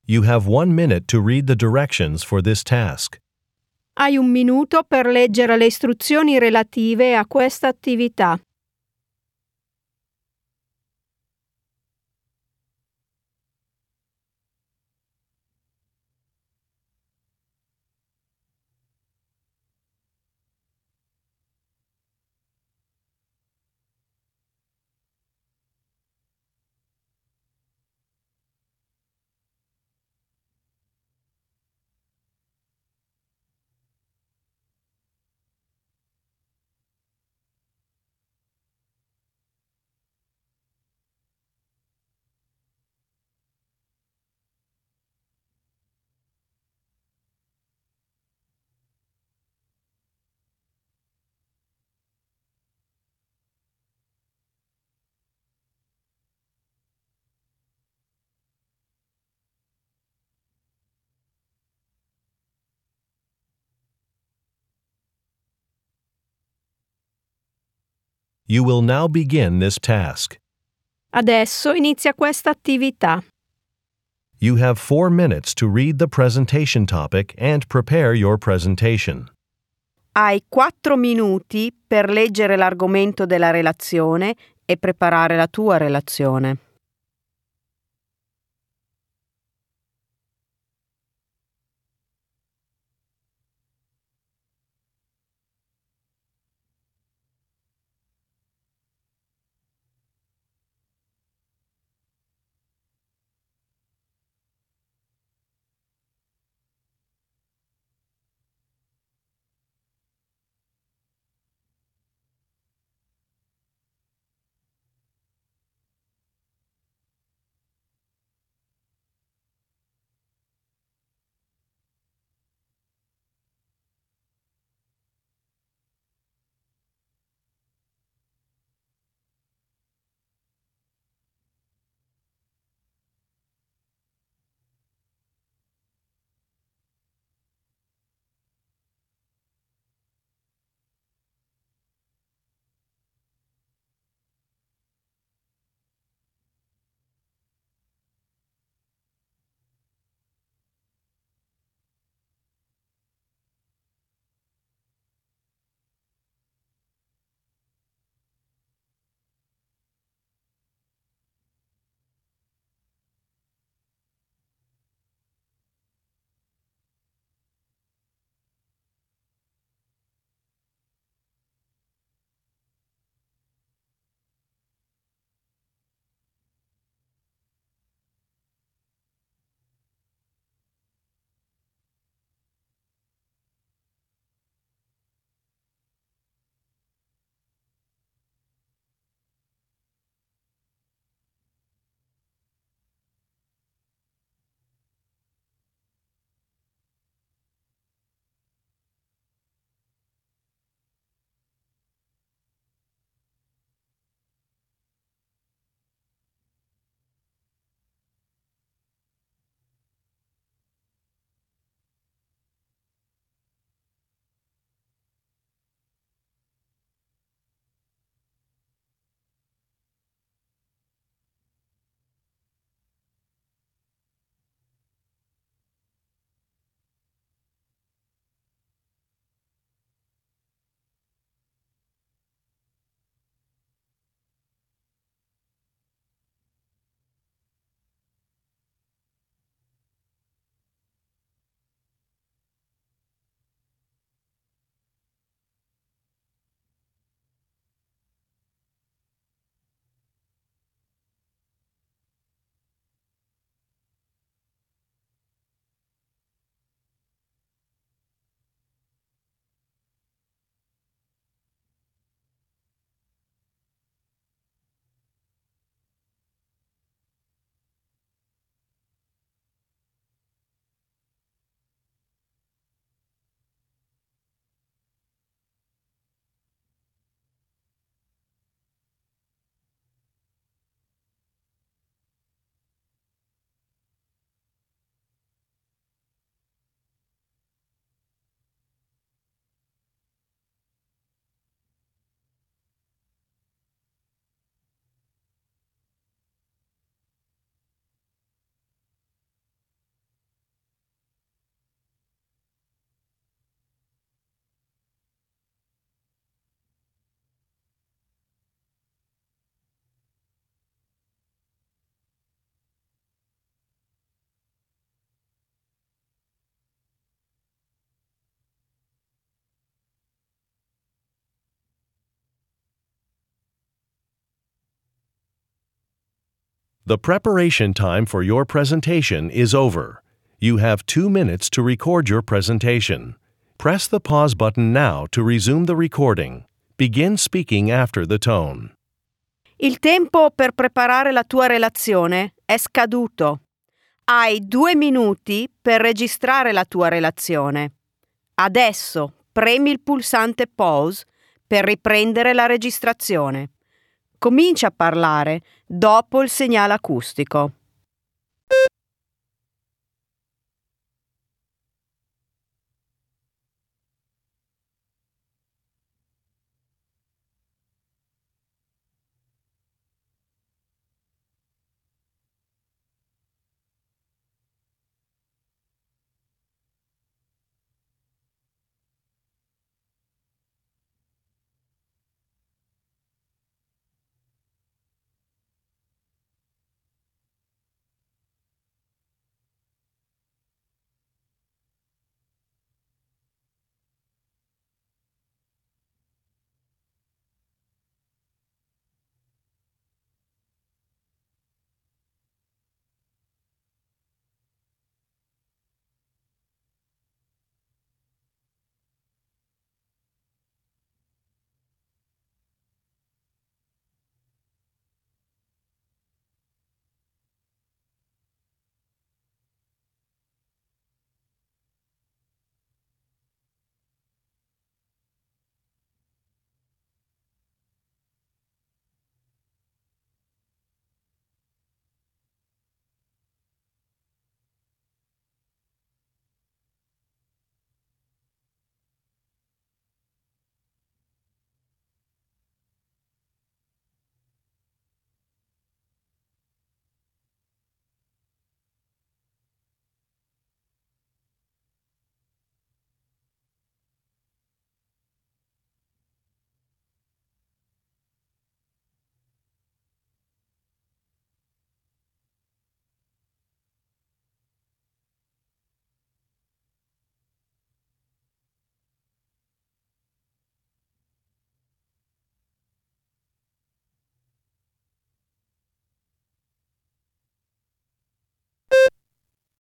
You have 1 minute to read the directions for this task. Hai un minuto per leggere le istruzioni relative a questa attività. You will now begin this task. Adesso inizia questa attività. You have 4 minutes to read the presentation topic and prepare your presentation. Hai 4 minuti per leggere l'argomento della relazione e preparare la tua relazione. The preparation time for your presentation is over. You have 2 minutes to record your presentation. Press the pause button now to resume the recording. Begin speaking after the tone. Il tempo per preparare la tua relazione è scaduto. Hai 2 minuti per registrare la tua relazione. Adesso premi il pulsante pause per riprendere la registrazione. Comincia a parlare dopo il segnale acustico.